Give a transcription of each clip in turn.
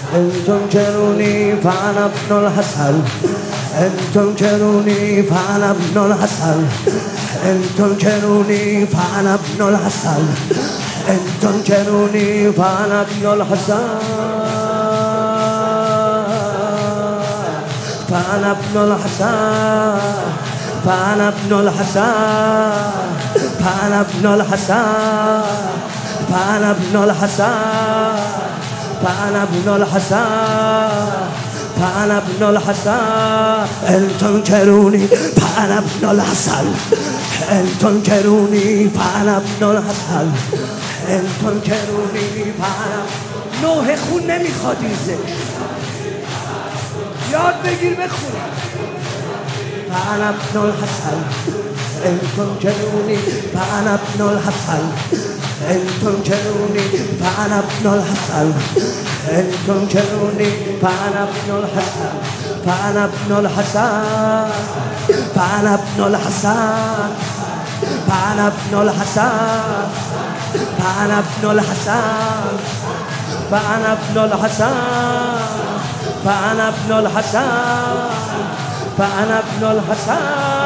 إن تنكروني فأنا ابن الحسن، إن تنكروني فأنا ابن الحسن، إن تنكروني فأنا ابن الحسن، إن تنكروني فأنا ابن الحسن، فأنا ابن الحسن، فأنا ابن الحسن، فأنا ابن الحسن، فأنا ابن الحسن، فأنا ابن الحسن، فأنا ابن الحسن. إن تنكروني فأنا ابن الحسن، إن تنكروني فأنا ابن الحسن، إن تنكروني فأنا. نوح خون نمیخواد ایزه، یاد بگیر بخون. فأنا ابن الحسن، إن تنكروني فأنا ابن الحسن، إن تنكروني فأنا ابن الحسن، إن تنكروني فأنا ابن الحسن، فأنا ابن الحسن، فأنا ابن الحسن، فأنا ابن الحسن، فأنا ابن الحسن، فأنا ابن الحسن، فأنا ابن الحسن، فأنا ابن الحسن،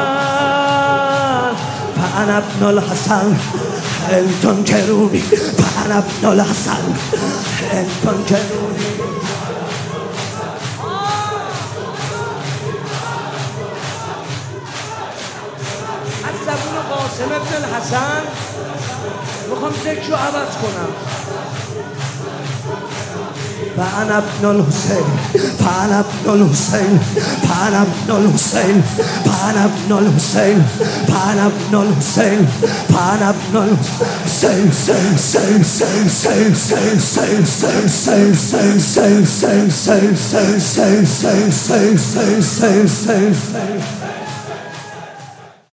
فأنا ابن الحسن. إن تنكروني فأنا ابن الحسن، إن تنكروني. از زبون قاسم ابن الحسن میخوام ذکر رو عوض کنم. فأنا ابن الحسين، فأنا ابن الحسين، فأنا ابن الحسين، فأنا ابن الحسين، فأنا ابن الحسين، فأنا ابن الحسين. سين سين سين سين سين سين سين سين سين سين سين سين سين سين سين سين سين سين سين.